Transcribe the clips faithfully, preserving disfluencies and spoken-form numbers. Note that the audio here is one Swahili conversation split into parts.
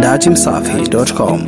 dachi msafi dot com.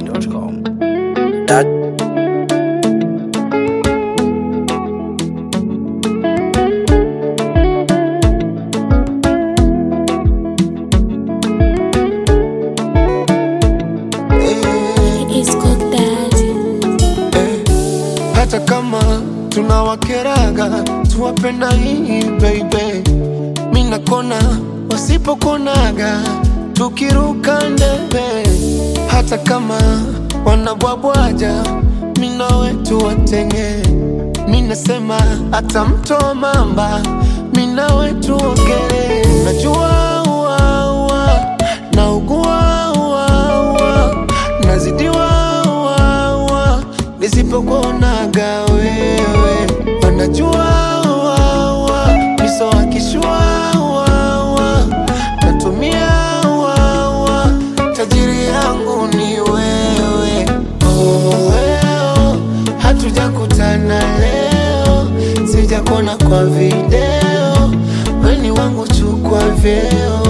Hata kama tunawakeraga tuwapenda hii baby, mina kona wasipokonaga tukiruka ndebe. Hata kama wanabwabwaja mina wetu watenge, mina sema hata mto mamba mina wetu ogere. Najua uwa uwa na ugua uwa uwa nazidiwa uwa uwa nisipokuonaga wewe. Wanajua uwa uwa miso wakishua uwa uwa natumia uwa uwa tajiri yangu ni wewe. Oh weo hatujakutana leo, sijakona kwa video, weni wangu chukua vyeo.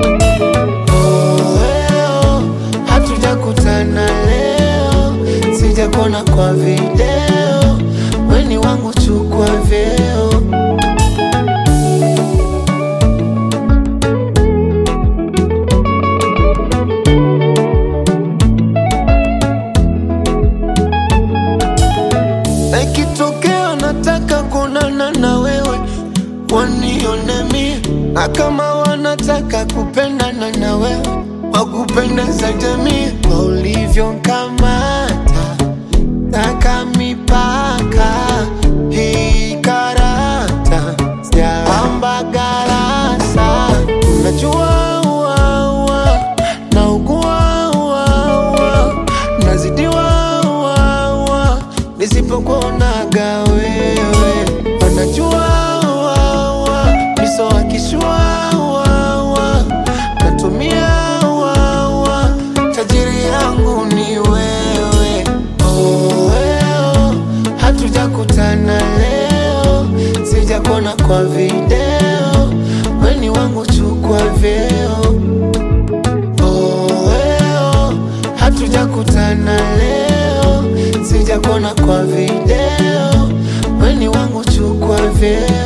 Oh weo hatujakutana leo, sijakona kwa video, weni wangu chukua vyeo. Na ikitokea nataka kuonana na wewe, wanione mie. Na kama wanataka kupendana na wewe, wakupendeza jamii. Kwa ulivyo nkamata taka mipaka, hii karata sijapamba garasa. Unajua uwa uwa na ugua uwa uwa nazidiwa uwa uwa nisipokuonaga wewe. Wanajua uwa uwa miso wakishua uwa uwa natumia uwa uwa tajiri yangu ni wewe. Oh weo hatujakutana leo, sijakona kwa video, weni wangu chukua vyeo. Oh weo hatujakutana leo, sijakona kwa video, weni wangu chukua vyeo.